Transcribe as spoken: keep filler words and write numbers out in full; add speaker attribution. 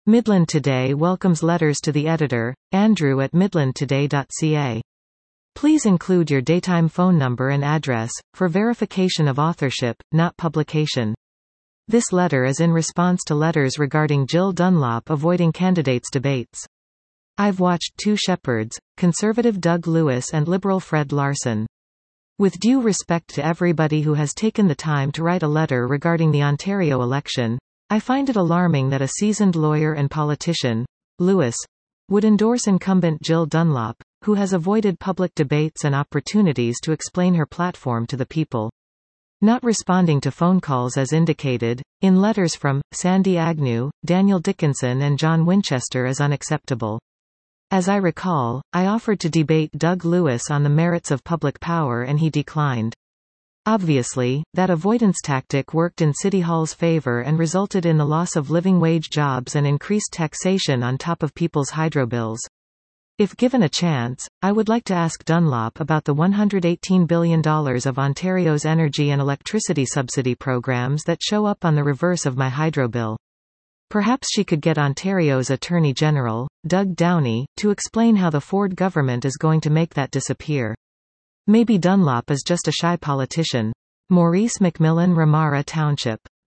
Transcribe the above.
Speaker 1: Midland Today welcomes letters to the editor, Andrew at midland today dot c a. Please include your daytime phone number and address, for verification of authorship, not publication. This letter is in response to letters regarding Jill Dunlop avoiding candidates' debates. I've watched Two Shepherds, conservative Doug Lewis and liberal Fred Larson. With due respect to everybody who has taken the time to write a letter regarding the Ontario election, I find it alarming that a seasoned lawyer and politician, Lewis, would endorse incumbent Jill Dunlop, who has avoided public debates and opportunities to explain her platform to the people. Not responding to phone calls as indicated, in letters from Sandy Agnew, Daniel Dickinson and John Winchester is unacceptable. As I recall, I offered to debate Doug Lewis on the merits of public power and he declined. Obviously, that avoidance tactic worked in City Hall's favor and resulted in the loss of living wage jobs and increased taxation on top of people's hydro bills. If given a chance, I would like to ask Dunlop about the one hundred eighteen billion dollars of Ontario's energy and electricity subsidy programs that show up on the reverse of my hydro bill. Perhaps she could get Ontario's Attorney General, Doug Downey, to explain how the Ford government is going to make that disappear. Maybe Dunlop is just a shy politician. Maurice McMillan, Ramara Township.